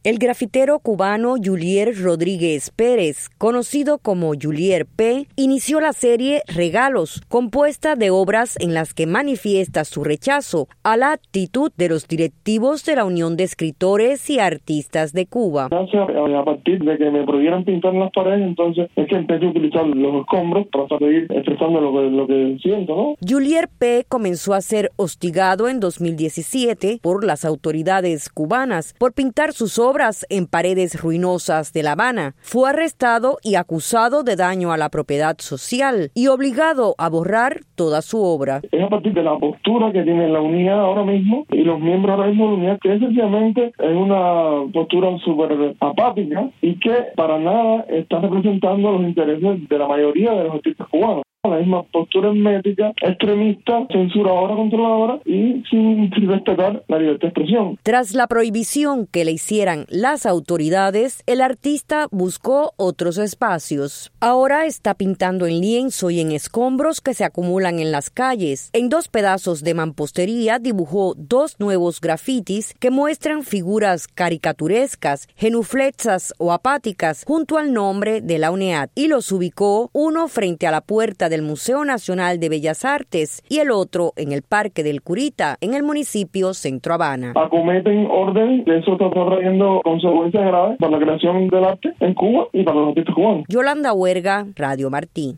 El grafitero cubano Yulier Rodríguez Pérez, conocido como Yulier P., inició la serie Regalos, compuesta de obras en las que manifiesta su rechazo a la actitud de los directivos de la Unión de Escritores y Artistas de Cuba. A partir de que me prohibieran pintar en las paredes, entonces es que empecé a utilizar los escombros para seguir expresando lo que siento, ¿no? Yulier P. comenzó a ser hostigado en 2017 por las autoridades cubanas por pintar sus obras en paredes ruinosas de La Habana. Fue arrestado y acusado de daño a la propiedad social y obligado a borrar toda su obra. Es a partir de la postura que tiene la unidad ahora mismo y los miembros ahora mismo de la unidad, que sencillamente es una postura súper apática y que para nada está representando los intereses de la mayoría de los artistas cubanos. La misma postura hermética, extremista, censuradora, controladora y sin respetar la libertad de expresión. Tras la prohibición que le hicieran las autoridades, el artista buscó otros espacios. Ahora está pintando en lienzo y en escombros que se acumulan en las calles. En 2 pedazos de mampostería dibujó 2 nuevos grafitis que muestran figuras caricaturescas, genuflexas o apáticas junto al nombre de la UNEAD y los ubicó uno frente a la puerta del Museo Nacional de Bellas Artes y el otro en el Parque del Curita, en el municipio Centro Habana. Acometen orden, eso está trayendo consecuencias graves para la creación del arte en Cuba y para los artistas cubanos. Yolanda Huerga, Radio Martí.